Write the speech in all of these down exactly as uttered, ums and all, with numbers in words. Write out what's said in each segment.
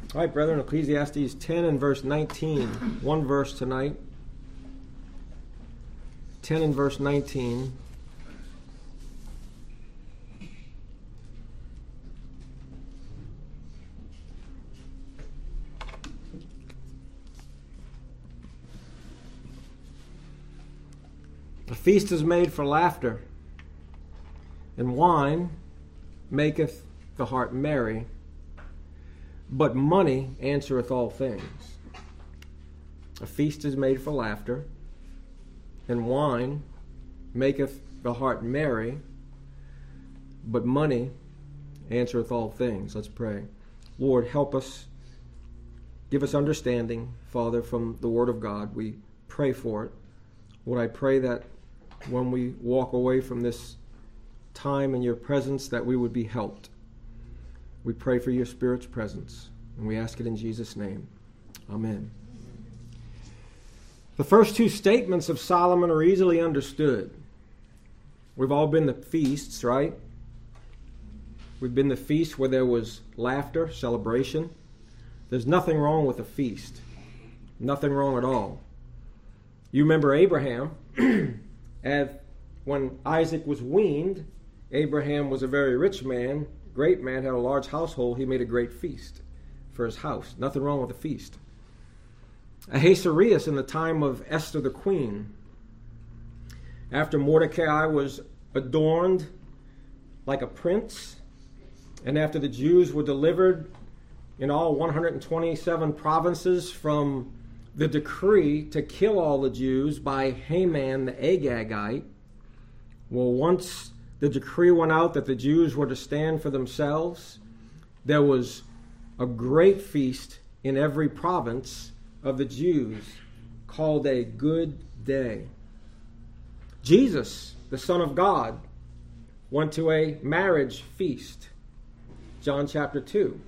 All right, brethren, Ecclesiastes ten and verse nineteen. One verse tonight. ten and verse nineteen. A feast is made for laughter, and wine maketh the heart merry, but money answereth all things. A feast is made for laughter, and wine maketh the heart merry, but money answereth all things. Let's pray. Lord, help us. Give us understanding, Father, from the Word of God. We pray for it. Lord, I pray that when we walk away from this time in your presence, that we would be helped. We pray for your Spirit's presence, and we ask it in Jesus' name. Amen. The first two statements of Solomon are easily understood. We've all been to feasts, right? We've been to feasts where there was laughter, celebration. There's nothing wrong with a feast. Nothing wrong at all. You remember Abraham, and when Isaac was weaned, Abraham was a very rich man, great man, had a large household. He made a great feast for his house. Nothing wrong with a feast. Ahasuerus in the time of Esther the queen, after Mordecai was adorned like a prince, and after the Jews were delivered in all one hundred twenty-seven provinces from the decree to kill all the Jews by Haman the Agagite, well, once the decree went out that the Jews were to stand for themselves, there was a great feast in every province of the Jews called a good day. Jesus, the Son of God, went to a marriage feast. John chapter two.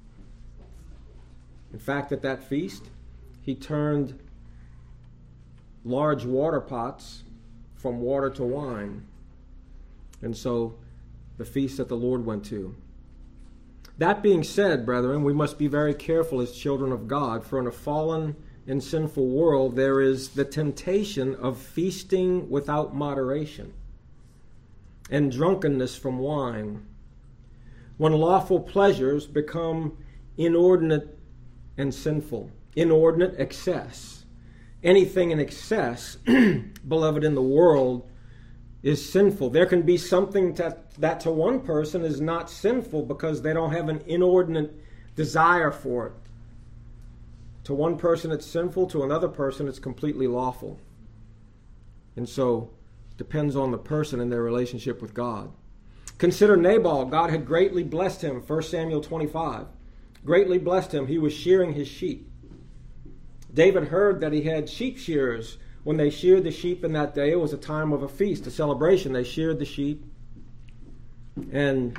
In fact, at that feast, he turned large water pots from water to wine. And so, the feast that the Lord went to. That being said, brethren, we must be very careful as children of God, for in a fallen and sinful world, there is the temptation of feasting without moderation and drunkenness from wine, when lawful pleasures become inordinate and sinful. Inordinate excess. Anything in excess, beloved, in the world is sinful. There can be something that, that to one person is not sinful because they don't have an inordinate desire for it. To one person it's sinful, to another person it's completely lawful. And so, it depends on the person and their relationship with God. Consider Nabal. God had greatly blessed him, First Samuel twenty-five. Greatly blessed him. He was shearing his sheep. David heard that he had sheep shearers. When they sheared the sheep in that day, it was a time of a feast, a celebration. They sheared the sheep. And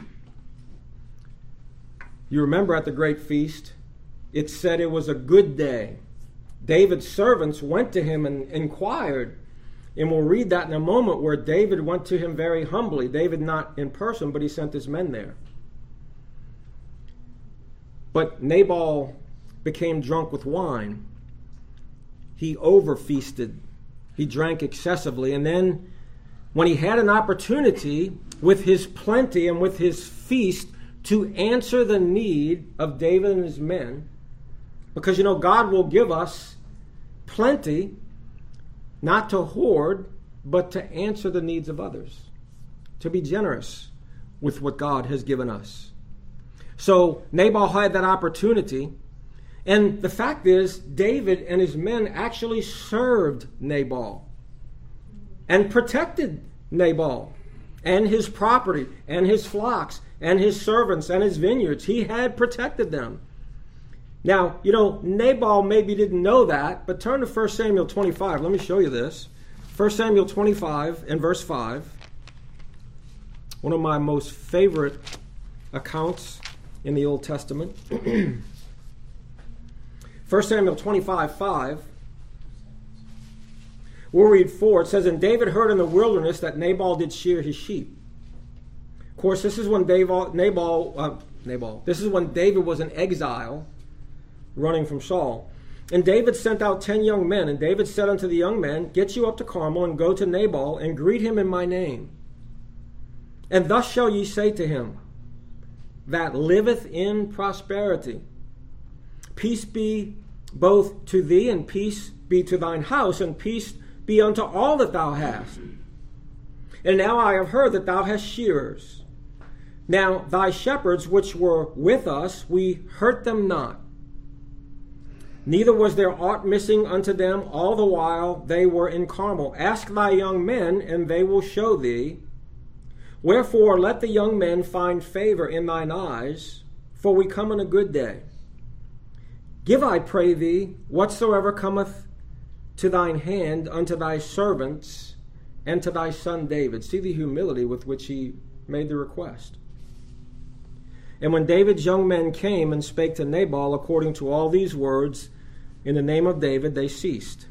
you remember at the great feast, it said it was a good day. David's servants went to him and inquired. And we'll read that in a moment, where David went to him very humbly. David not in person, but he sent his men there. But Nabal became drunk with wine. He overfeasted. He drank excessively. And then when he had an opportunity with his plenty and with his feast to answer the need of David and his men, because, you know, God will give us plenty, not to hoard, but to answer the needs of others, to be generous with what God has given us. So Nabal had that opportunity. And the fact is, David and his men actually served Nabal and protected Nabal and his property and his flocks and his servants and his vineyards. He had protected them. Now, you know, Nabal maybe didn't know that, but turn to First Samuel twenty-five. Let me show you this. First Samuel twenty-five and verse five. One of my most favorite accounts in the Old Testament. First Samuel twenty-five, five. We'll read four. It says, "And David heard in the wilderness that Nabal did shear his sheep." Of course, this is when Nabal, Nabal, uh, Nabal. This is when David was in exile running from Saul. And David sent out ten young men, and David said unto the young men, Get you up to Carmel, and go to Nabal, and greet him in my name. And thus shall ye say to him, that liveth in prosperity, Peace be both to thee, and peace be to thine house, and peace be unto all that thou hast. And now I have heard that thou hast shearers. Now thy shepherds which were with us, we hurt them not. Neither was there aught missing unto them all the while they were in Carmel. Ask thy young men, and they will show thee. Wherefore let the young men find favor in thine eyes, for we come in a good day. Give, I pray thee, whatsoever cometh to thine hand unto thy servants and to thy son David. See the humility with which he made the request. And when David's young men came and spake to Nabal according to all these words, in the name of David, they ceased.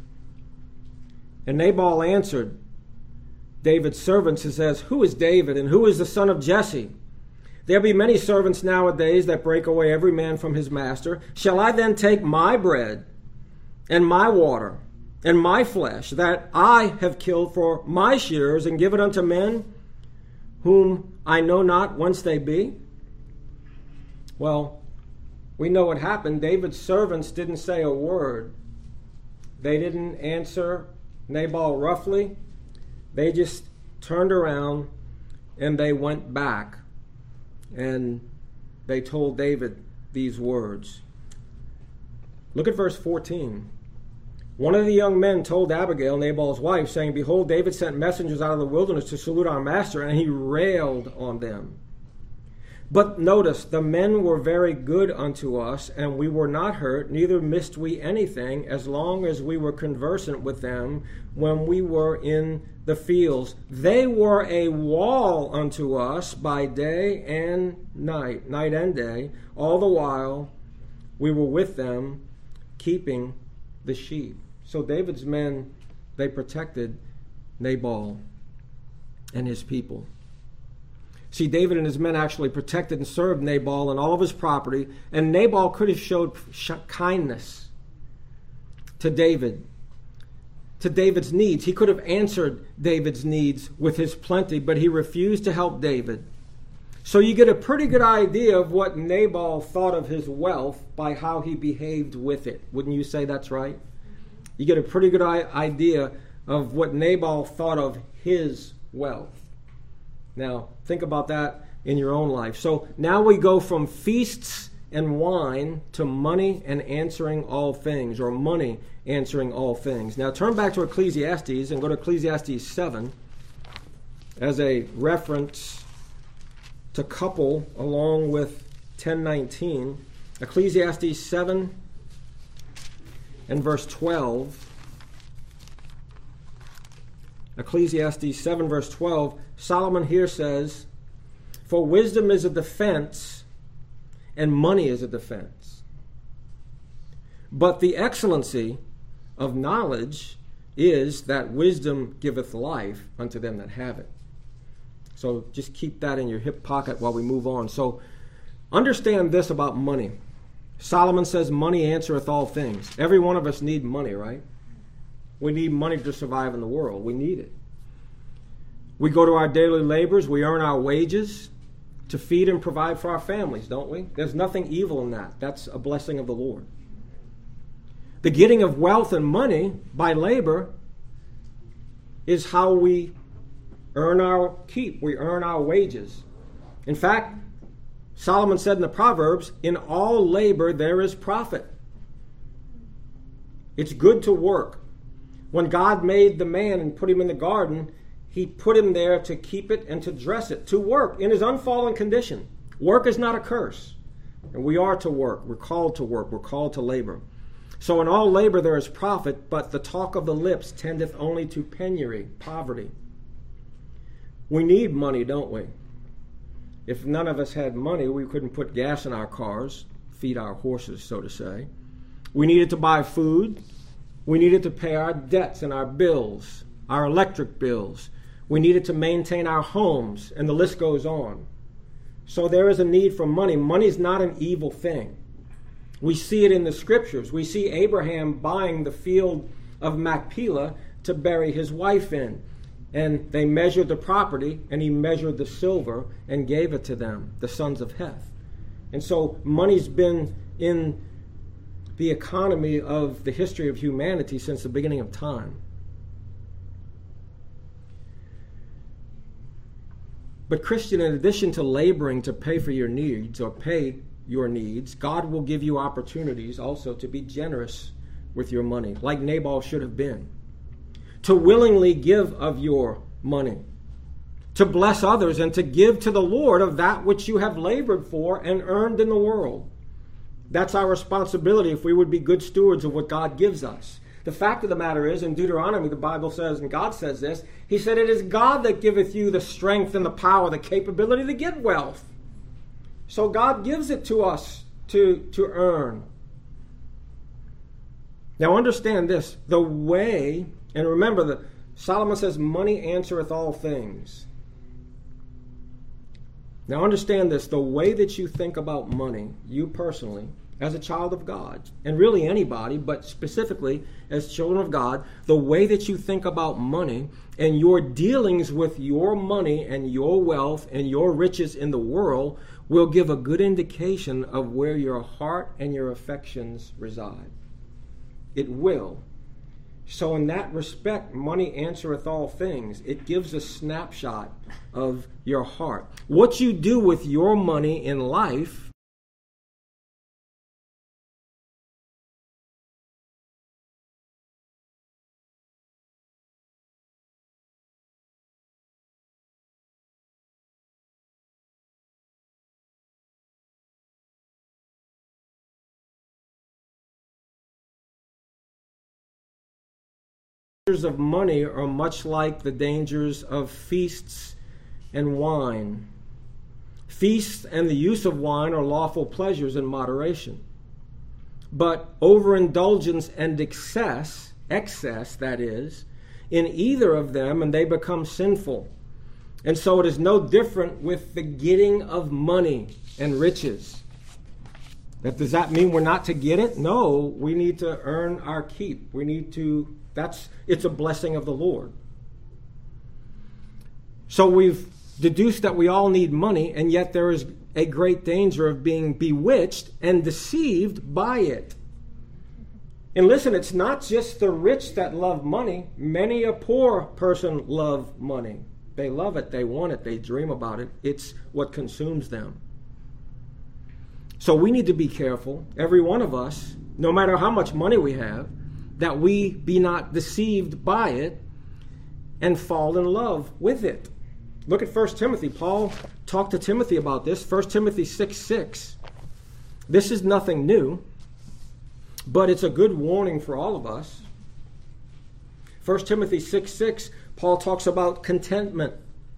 And Nabal answered David's servants and says, Who is David, and who is the son of Jesse? There be many servants nowadays that break away every man from his master. Shall I then take my bread and my water and my flesh that I have killed for my shearers, and give it unto men whom I know not whence they be? Well, we know what happened. David's servants didn't say a word. They didn't answer Nabal roughly. They just turned around and they went back. And they told David these words. Look at verse fourteen. One of the young men told Abigail, Nabal's wife, saying, Behold, David sent messengers out of the wilderness to salute our master, and he railed on them. But notice, the men were very good unto us, and we were not hurt, neither missed we anything, as long as we were conversant with them when we were in the fields. They were a wall unto us by day and night, night and day, all the while we were with them, keeping the sheep. So David's men, they protected Nabal and his people. See, David and his men actually protected and served Nabal and all of his property, and Nabal could have showed kindness to David, to David's needs. He could have answered David's needs with his plenty, but he refused to help David. So you get a pretty good idea of what Nabal thought of his wealth by how he behaved with it. Wouldn't you say that's right? You get a pretty good idea of what Nabal thought of his wealth. Now, think about that in your own life. So now we go from feasts and wine to money and answering all things, or money answering all things. Now turn back to Ecclesiastes and go to Ecclesiastes seven as a reference to couple along with ten nineteen. Ecclesiastes seven and verse twelve. Ecclesiastes seven verse twelve, Solomon here says, For wisdom is a defense, and money is a defense. But the excellency of knowledge is that wisdom giveth life unto them that have it. So just keep that in your hip pocket while we move on. So understand this about money. Solomon says money answereth all things. Every one of us need money, right? We need money to survive in the world. We need it. We go to our daily labors. We earn our wages to feed and provide for our families, don't we? There's nothing evil in that. That's a blessing of the Lord. The getting of wealth and money by labor is how we earn our keep. We earn our wages. In fact, Solomon said in the Proverbs, in all labor there is profit. It's good to work. When God made the man and put him in the garden, he put him there to keep it and to dress it, to work in his unfallen condition. Work is not a curse. And we are to work. We're called to work. We're called to labor. So in all labor there is profit, but the talk of the lips tendeth only to penury, poverty. We need money, don't we? If none of us had money, we couldn't put gas in our cars, feed our horses, so to say. We needed to buy food. We needed to pay our debts and our bills, our electric bills. We needed to maintain our homes, and the list goes on. So there is a need for money. Money is not an evil thing. We see it in the scriptures. We see Abraham buying the field of Machpelah to bury his wife in. And they measured the property, and he measured the silver and gave it to them, the sons of Heth. And so money's been in the economy of the history of humanity since the beginning of time. But Christian, in addition to laboring to pay for your needs or pay your needs, God will give you opportunities also to be generous with your money, like Nabal should have been. To willingly give of your money, to bless others, and to give to the Lord of that which you have labored for and earned in the world. That's our responsibility if we would be good stewards of what God gives us. The fact of the matter is, in Deuteronomy, the Bible says, and God says this, he said, it is God that giveth you the strength and the power, the capability to get wealth. So God gives it to us to, to earn. Now understand this, the way, and remember that Solomon says, money answereth all things. Now understand this, the way that you think about money, you personally, as a child of God, and really anybody, but specifically as children of God, the way that you think about money and your dealings with your money and your wealth and your riches in the world will give a good indication of where your heart and your affections reside. It will. So in that respect, money answereth all things. It gives a snapshot of your heart. What you do with your money in life dangers of money are much like the dangers of feasts and wine. Feasts and the use of wine are lawful pleasures in moderation. But overindulgence and excess, excess that is, in either of them, and they become sinful. And so it is no different with the getting of money and riches. That, does that mean we're not to get it? No, we need to earn our keep. We need to That's it's a blessing of the Lord. So we've deduced that we all need money, and yet there is a great danger of being bewitched and deceived by it. And listen, it's not just the rich that love money. Many a poor person love money. They love it, they want it, they dream about it. It's what consumes them. So we need to be careful, every one of us, no matter how much money we have, that we be not deceived by it and fall in love with it. Look at First Timothy. Paul talked to Timothy about this. First Timothy six six. This is nothing new, but it's a good warning for all of us. First Timothy six six, Paul talks about contentment.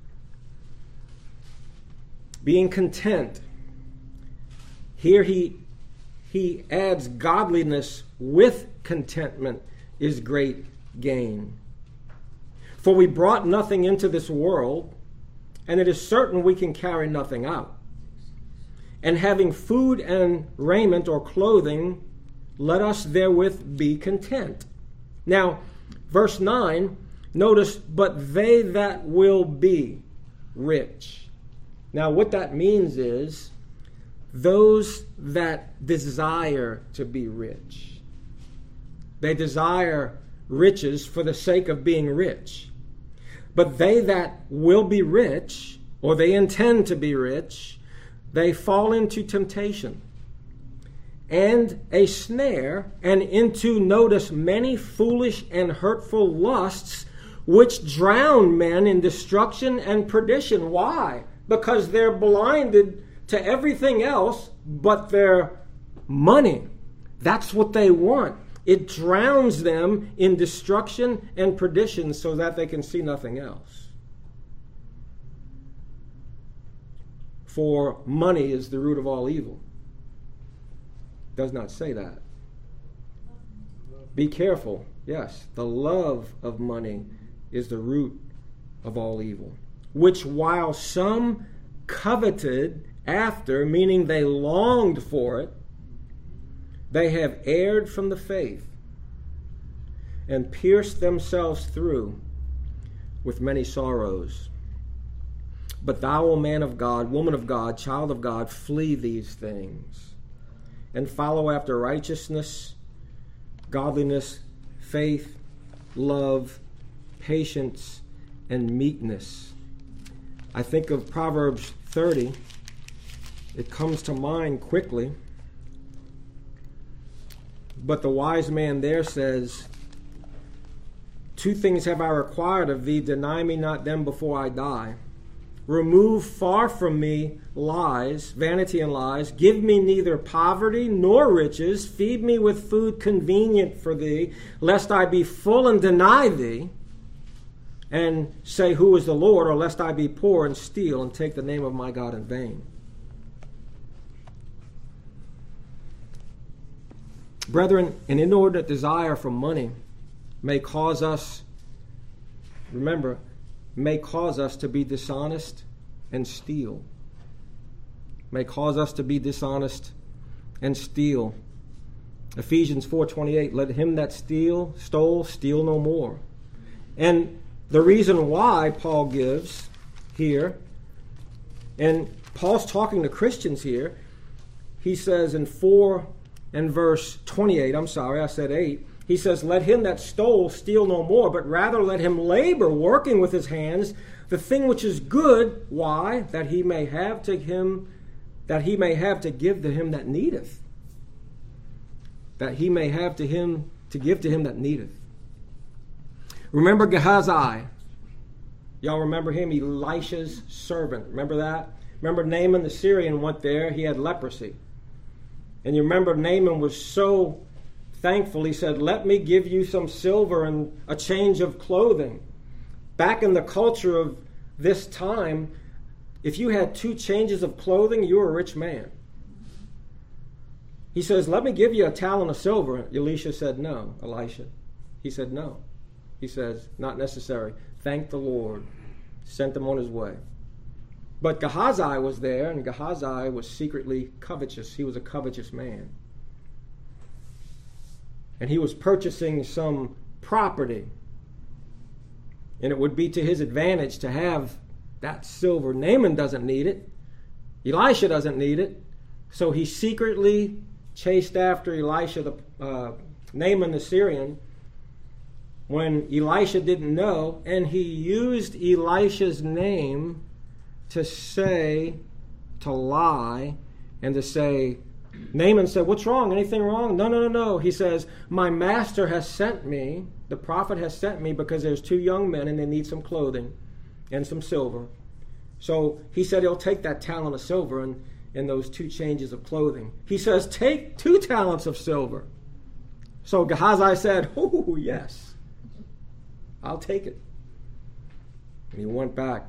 Being content. Here he, he adds godliness with contentment is great gain. For we brought nothing into this world, and it is certain we can carry nothing out. And having food and raiment or clothing, let us therewith be content. Now, verse nine, notice, but they that will be rich. Now, what that means is those that desire to be rich. They desire riches for the sake of being rich. But they that will be rich, or they intend to be rich, they fall into temptation and a snare, and into, notice, many foolish and hurtful lusts, which drown men in destruction and perdition. Why? Because they're blinded to everything else but their money. That's what they want. It drowns them in destruction and perdition so that they can see nothing else. For money is the root of all evil. It does not say that. Be careful. Yes, the love of money is the root of all evil. Which while some coveted after, meaning they longed for it, They have erred from the faith and pierced themselves through with many sorrows. But thou, O man of God, woman of God, child of God, flee these things and follow after righteousness, godliness, faith, love, patience, and meekness. I think of Proverbs thirty. It comes to mind quickly. But the wise man there says, two things have I required of thee, deny me not them before I die. Remove far from me lies, vanity and lies. Give me neither poverty nor riches. Feed me with food convenient for thee, lest I be full and deny thee, and say, who is the Lord? Or lest I be poor and steal and take the name of my God in vain. Brethren, an inordinate desire for money may cause us, remember, may cause us to be dishonest and steal. May cause us to be dishonest and steal. Ephesians four twenty-eight, let him that steal, stole, steal no more. And the reason why Paul gives here, and Paul's talking to Christians here, he says in four and verse twenty-eight, I'm sorry, I said eight, he says, let him that stole steal no more, but rather let him labor, working with his hands, the thing which is good. Why? That he may have to him, that he may have to give to him that needeth. That he may have to him to give to him that needeth. Remember Gehazi. Y'all remember him? Elisha's servant. Remember that? Remember Naaman the Syrian went there. He had leprosy. And you remember Naaman was so thankful. He said, let me give you some silver and a change of clothing. Back in the culture of this time, if you had two changes of clothing, you were a rich man. He says, let me give you a talent of silver. Elisha said, no. Elisha. He said, no. He says, not necessary. Thank the Lord. Sent him on his way. But Gehazi was there, and Gehazi was secretly covetous. He was a covetous man. And he was purchasing some property. And it would be to his advantage to have that silver. Naaman doesn't need it. Elisha doesn't need it. So he secretly chased after Elisha, the uh, Naaman the Syrian, when Elisha didn't know, and he used Elisha's name to say, to lie, and to say, Naaman said, what's wrong? Anything wrong? No, no, no, no. He says, my master has sent me, the prophet has sent me because there's two young men and they need some clothing and some silver. So he said he'll take that talent of silver and, and those two changes of clothing. He says, take two talents of silver. So Gehazi said, oh, yes, I'll take it. And he went back.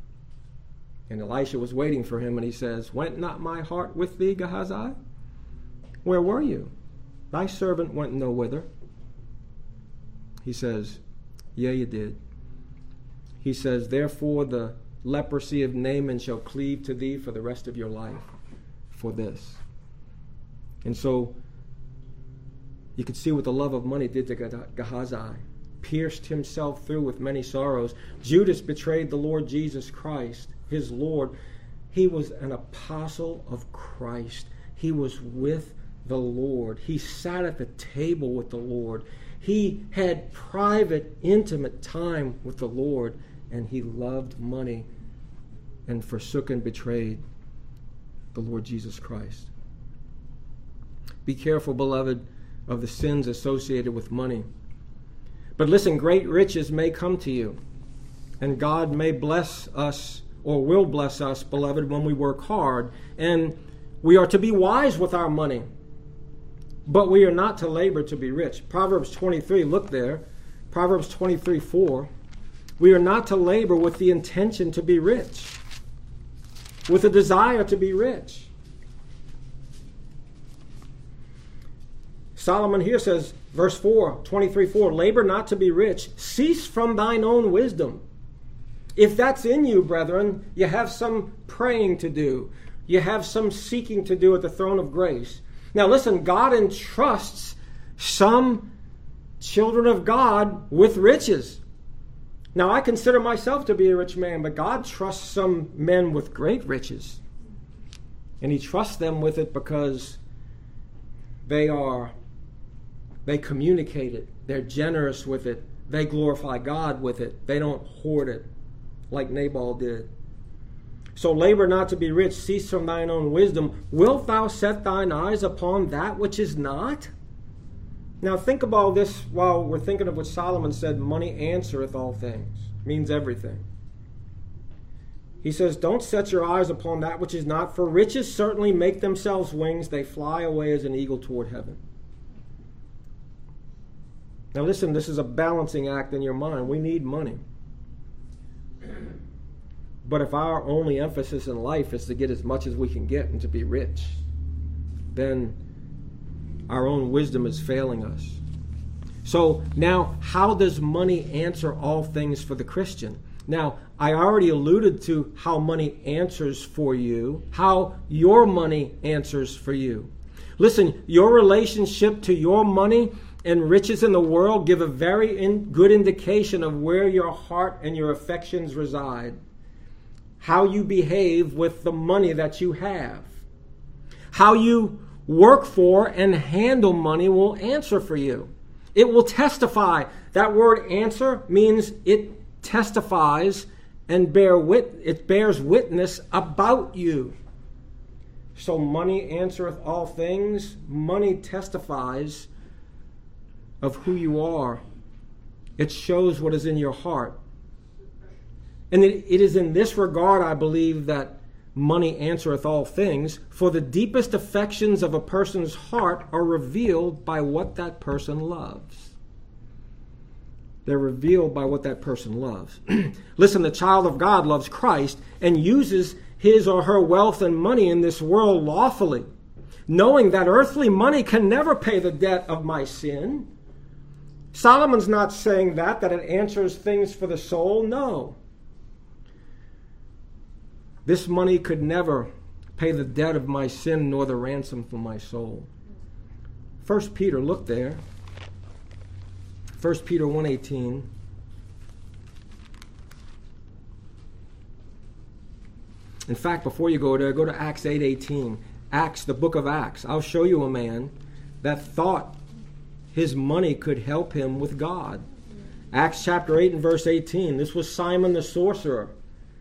And Elisha was waiting for him, and he says, went not my heart with thee, Gehazi? Where were you? Thy servant went no whither. He says, yea, you did. He says, therefore the leprosy of Naaman shall cleave to thee for the rest of your life for this. And so you could see what the love of money did to Gehazi. Pierced himself through with many sorrows. Judas betrayed the Lord Jesus Christ, his Lord. He was an apostle of Christ. He was with the Lord. He sat at the table with the Lord. He had private, intimate time with the Lord, and he loved money and forsook and betrayed the Lord Jesus Christ. Be careful, beloved, of the sins associated with money. But listen, great riches may come to you, and God may bless us or will bless us, beloved, when we work hard. And we are to be wise with our money, but we are not to labor to be rich. Proverbs twenty-three, look there. Proverbs twenty-three, four. We are not to labor with the intention to be rich, with a desire to be rich. Solomon here says, verse four, twenty-three, four, labor not to be rich, cease from thine own wisdom. If that's in you, brethren, you have some praying to do. You have some seeking to do at the throne of grace. Now listen, God entrusts some children of God with riches. Now I consider myself to be a rich man, but God trusts some men with great riches. And he trusts them with it because they are, they communicate it. They're generous with it. They glorify God with it. They don't hoard it like Nabal did. So labor not to be rich, cease from thine own wisdom. Wilt thou set thine eyes upon that which is not? Now think about this while we're thinking of what Solomon said, money answereth all things. Means everything. He says, don't set your eyes upon that which is not, for riches certainly make themselves wings. They fly away as an eagle toward heaven. Now listen, this is a balancing act in your mind. We need money. But if our only emphasis in life is to get as much as we can get and to be rich, then our own wisdom is failing us. So now, how does money answer all things for the Christian? Now, I already alluded to how money answers for you, how your money answers for you. Listen, your relationship to your money and riches in the world give a very in, good indication of where your heart and your affections reside. How you behave with the money that you have. How you work for and handle money will answer for you. It will testify. That word answer means it testifies and bear wit- it bears witness about you. So money answereth all things. Money testifies of who you are. It shows what is in your heart. And it, it is in this regard, I believe, that money answereth all things, for the deepest affections of a person's heart are revealed by what that person loves. They're revealed by what that person loves. Listen, the child of God loves Christ and uses his or her wealth and money in this world lawfully, knowing that earthly money can never pay the debt of my sin. Solomon's not saying that, that it answers things for the soul. No. This money could never pay the debt of my sin nor the ransom for my soul. First Peter, look there. First Peter one eighteen. In fact, before you go there, go to Acts eight eighteen. Acts, the book of Acts. I'll show you a man that thought his money could help him with God. Acts chapter eight and verse eighteen. This was Simon the sorcerer.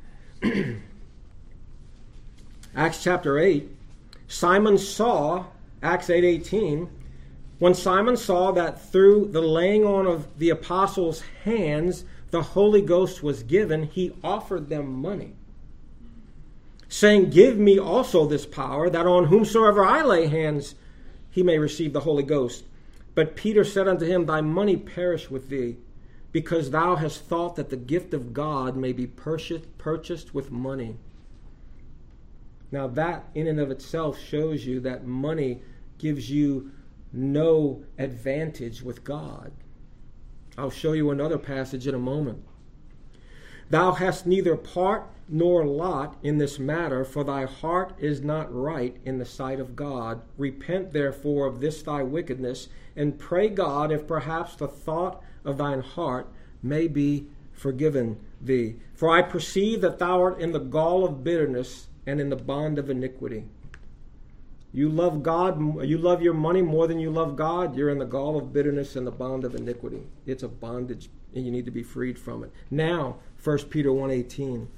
Acts chapter eight, Simon saw, Acts eight eighteen, when Simon saw that through the laying on of the apostles' hands the Holy Ghost was given, he offered them money, saying, give me also this power, that on whomsoever I lay hands he may receive the Holy Ghost. But Peter said unto him, thy money perish with thee, because thou hast thought that the gift of God may be purchased with money. Now that in and of itself shows you that money gives you no advantage with God. I'll show you another passage in a moment. Thou hast neither part nor lot in this matter, for thy heart is not right in the sight of God. Repent therefore of this thy wickedness, and pray God if perhaps the thought of thine heart may be forgiven thee. For I perceive that thou art in the gall of bitterness and in the bond of iniquity. You love God, you love your money more than you love God, you're in the gall of bitterness and the bond of iniquity. It's a bondage, and you need to be freed from it. Now, First Peter one eighteen.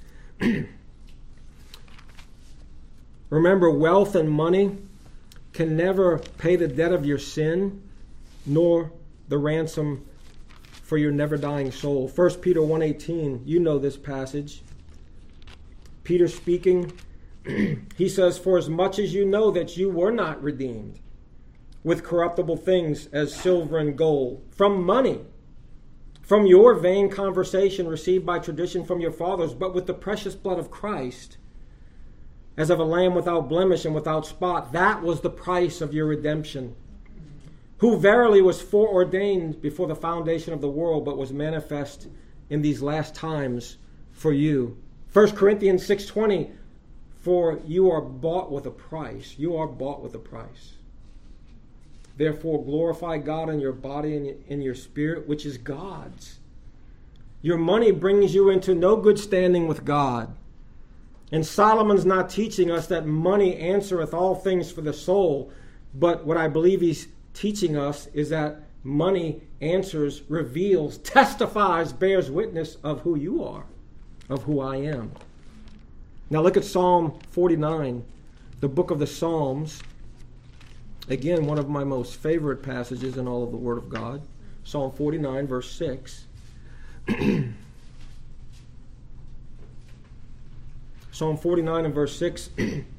Remember, wealth and money can never pay the debt of your sin, nor the ransom for your never-dying soul. First Peter one eighteen, you know this passage. Peter speaking, he says, for as much as you know that you were not redeemed with corruptible things as silver and gold, from money, from your vain conversation received by tradition from your fathers, but with the precious blood of Christ, as of a lamb without blemish and without spot. That was the price of your redemption, who verily was foreordained before the foundation of the world, but was manifest in these last times for you. First Corinthians six twenty, for you are bought with a price. You are bought with a price. Therefore glorify God in your body and in your spirit, which is God's. Your money brings you into no good standing with God. And Solomon's not teaching us that money answereth all things for the soul, but what I believe he's teaching us is that money answers, reveals, testifies, bears witness of who you are, of who I am. Now look at Psalm forty-nine, the book of the Psalms. Again, one of my most favorite passages in all of the Word of God. Psalm forty-nine, verse six. Psalm forty-nine and verse six.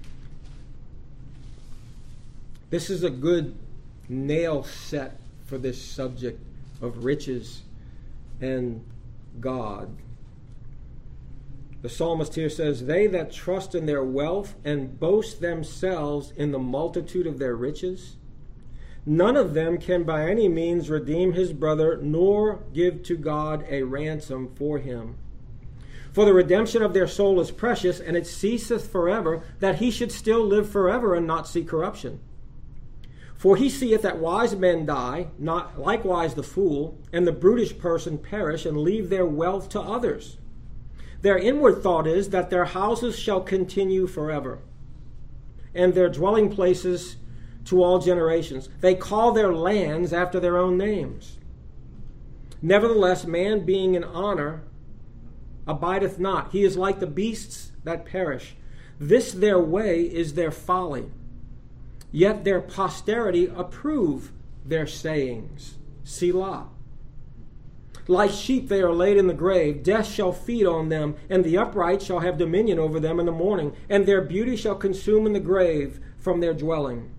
This is a good nail set for this subject of riches and God. The psalmist here says, "They that trust in their wealth and boast themselves in the multitude of their riches, none of them can by any means redeem his brother, nor give to God a ransom for him. For the redemption of their soul is precious, and it ceaseth forever, that he should still live forever and not see corruption. For he seeth that wise men die, not likewise the fool, and the brutish person perish, and leave their wealth to others. Their inward thought is that their houses shall continue forever, and their dwelling places to all generations. They call their lands after their own names. Nevertheless, man being in honor abideth not. He is like the beasts that perish. This their way is their folly. Yet their posterity approve their sayings. Selah. Like sheep they are laid in the grave. Death shall feed on them, and the upright shall have dominion over them in the morning, and their beauty shall consume in the grave from their dwelling."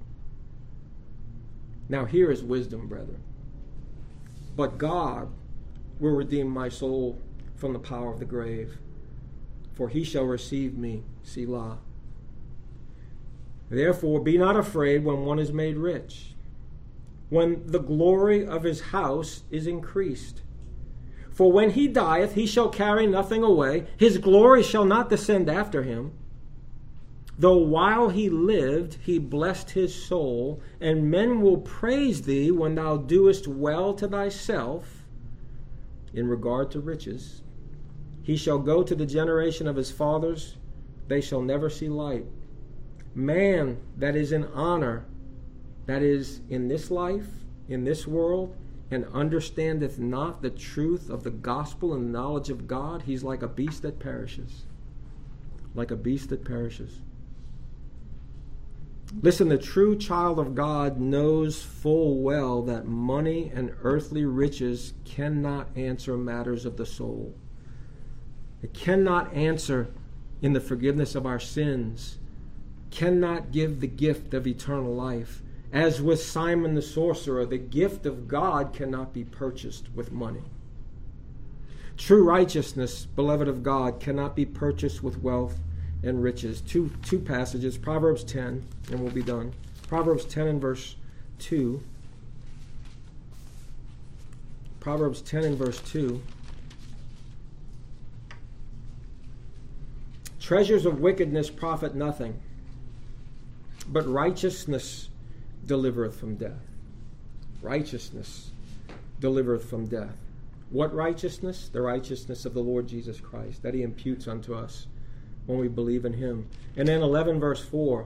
Now here is wisdom, brethren. "But God will redeem my soul from the power of the grave, for he shall receive me, Selah. Therefore be not afraid when one is made rich, when the glory of his house is increased. For when he dieth, he shall carry nothing away. His glory shall not descend after him. Though while he lived, he blessed his soul, and men will praise thee when thou doest well to thyself in regard to riches. He shall go to the generation of his fathers. They shall never see light. Man that is in honor, that is in this life, in this world, and understandeth not the truth of the gospel and knowledge of God, he's like a beast that perishes. Like a beast that perishes." Listen, the true child of God knows full well that money and earthly riches cannot answer matters of the soul. It cannot answer in the forgiveness of our sins, cannot give the gift of eternal life. As with Simon the sorcerer, the gift of God cannot be purchased with money. True righteousness, beloved of God, cannot be purchased with wealth and riches. Two, two passages, Proverbs ten, and we'll be done. Proverbs ten and verse two. Proverbs ten and verse two. "Treasures of wickedness profit nothing, but righteousness delivereth from death." Righteousness delivereth from death. What righteousness? The righteousness of the Lord Jesus Christ, that he imputes unto us when we believe in him. And then eleven verse four.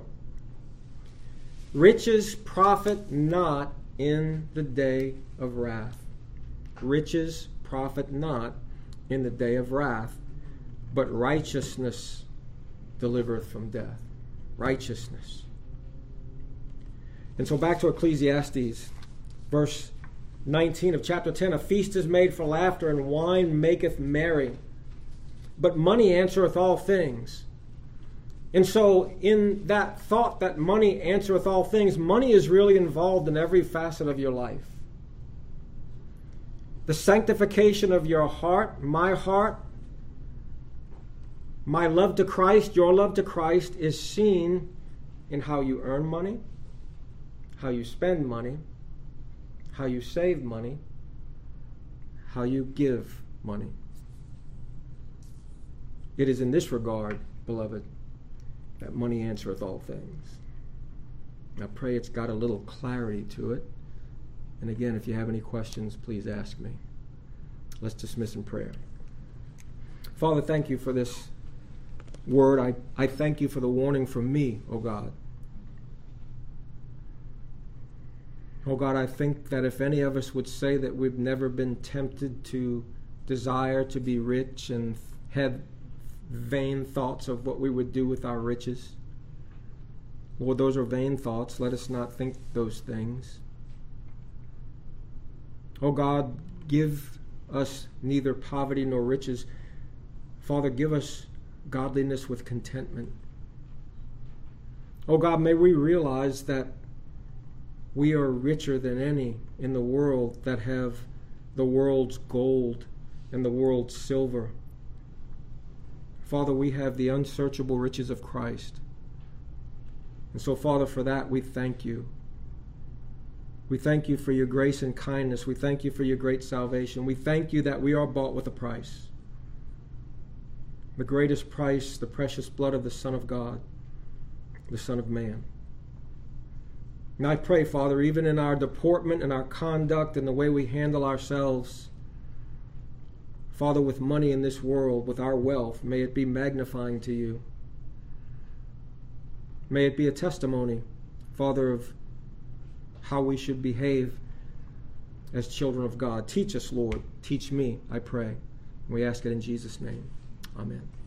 "Riches profit not in the day of wrath." Riches profit not in the day of wrath, but righteousness delivereth from death. Righteousness. And so back to Ecclesiastes, verse nineteen of chapter ten. "A feast is made for laughter, and wine maketh merry. But money answereth all things." And so in that thought that money answereth all things, money is really involved in every facet of your life. The sanctification of your heart, my heart, my love to Christ, your love to Christ, is seen in how you earn money, how you spend money, how you save money, how you give money. It is in this regard, beloved, that money answereth all things. I pray it's got a little clarity to it. And again, if you have any questions, please ask me. Let's dismiss in prayer. Father, thank you for this word. I, I thank you for the warning from me, O God. Oh God, I think that if any of us would say that we've never been tempted to desire to be rich and had vain thoughts of what we would do with our riches, Lord, those are vain thoughts. Let us not think those things. Oh God, give us neither poverty nor riches. Father, give us godliness with contentment. Oh God, may we realize that we are richer than any in the world that have the world's gold and the world's silver. Father, we have the unsearchable riches of Christ. And so, Father, for that we thank you. We thank you for your grace and kindness. We thank you for your great salvation. We thank you that we are bought with a price. The greatest price, the precious blood of the Son of God, the Son of Man. And I pray, Father, even in our deportment and our conduct and the way we handle ourselves, Father, with money in this world, with our wealth, may it be magnifying to you. May it be a testimony, Father, of how we should behave as children of God. Teach us, Lord. Teach me, I pray. We ask it in Jesus' name. Amen.